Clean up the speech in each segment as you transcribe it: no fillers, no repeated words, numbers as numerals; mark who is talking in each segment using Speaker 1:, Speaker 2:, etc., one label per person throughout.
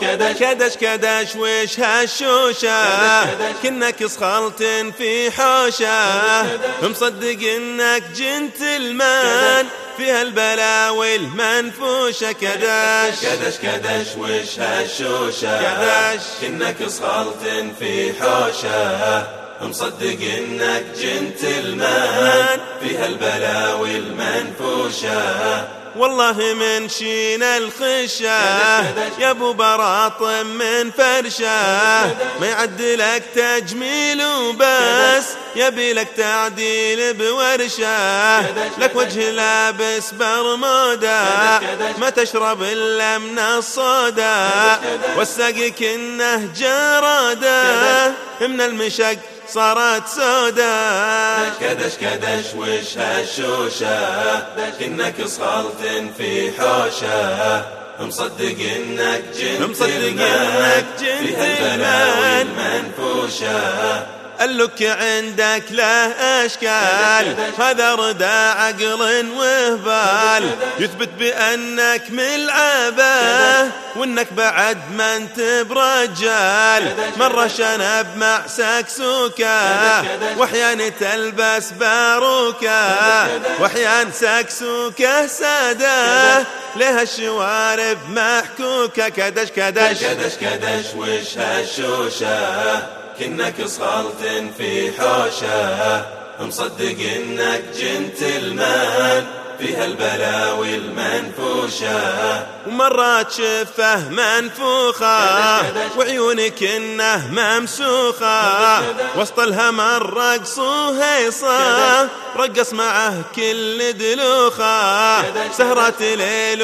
Speaker 1: كدش كدش وش هالشوشة كنا كصخلت في حوشة مصدق انك جنتلمان في هالبلاوي المنفوشة كدش
Speaker 2: كدش كدش وش هالشوشة كنا كصخلت في حوشة مصدق انك جنتلمان في هالبلاوي المنفوشة
Speaker 1: والله من شين الخشة يا ابو براطم من فرشة ما يعدلك تجميل وبس يبي لك تعديل بورشة لك وجه لابس برمودا ما تشرب الا من الصودا والساقي كنه جرادة من المشق صارت سودا
Speaker 2: كدش كدش وش هالشوشة كنا كصخلت في حوشة مصدق انك جنتلمان في هالبلاوي المنفوشة
Speaker 1: اللك عندك له أشكال هذا ردى عقل وهبال يثبت بأنك ملعبة وإنك بعد ما انت برجال مرة شنب مع سكسوكة وأحيان تلبس باروكة وأحيان سكسوكة سادة لها الشوارب محكوكة كدش كدش
Speaker 2: كدش كدش وش هالشوشة كنا كصخلت في حوشة مصدق انك جنتلمان في هالبلاوي المنفوشة
Speaker 1: ومرات شفه منفوخة وعيونك انه ممسوخة وسط الهمر رقص وهيصة رقص معه كل دلوخة سهرة ليل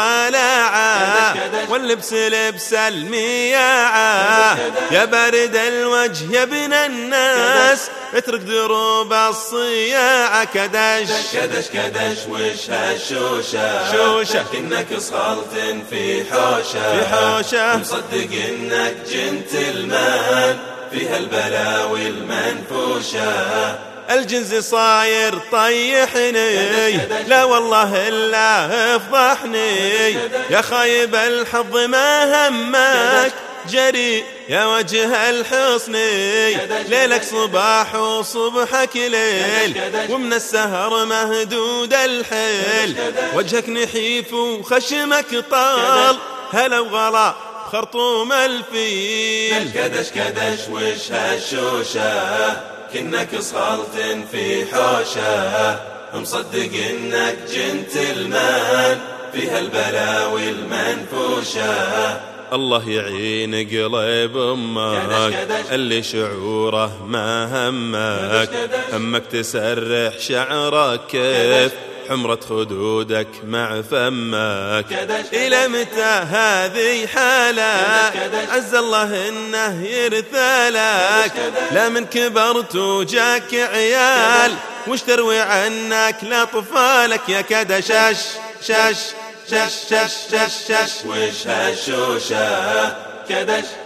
Speaker 1: وخلاعة واللبس لبس المياعة يا بارد الوجه يا ابن الناس اترك دروب الصياعة كدش
Speaker 2: كدش كدش وش هالشوشة كنا كصخلت في حوشة مصدق انك جنتلمان في هالبلاوي المنفوشة
Speaker 1: الجنز صاير طيحني لا والله إلا افضحني يا خايب الحظ ما همك جري يا وجه الحصن ليلك صباح وصبحك ليل ومن السهر مهدود الحيل وجهك نحيف وخشمك طال هلا وغلا خرطوم الفيل
Speaker 2: كدش كدش وش هالشوشة كنا كصخلت في حوشة مصدق انك جنتلمان في هالبلاوي المنفوشة
Speaker 1: الله يعين قلب امك اللي شعوره ما همك تسرح شعرك كيف حمرة خدودك مع فمك إلى متى هذه حالك عز الله إنه يرثالك لا من كبرت وجاك عيال وش تروي عنك لأطفالك يا كدشش شش شش شش شش شش
Speaker 2: وش هالشوشة كدش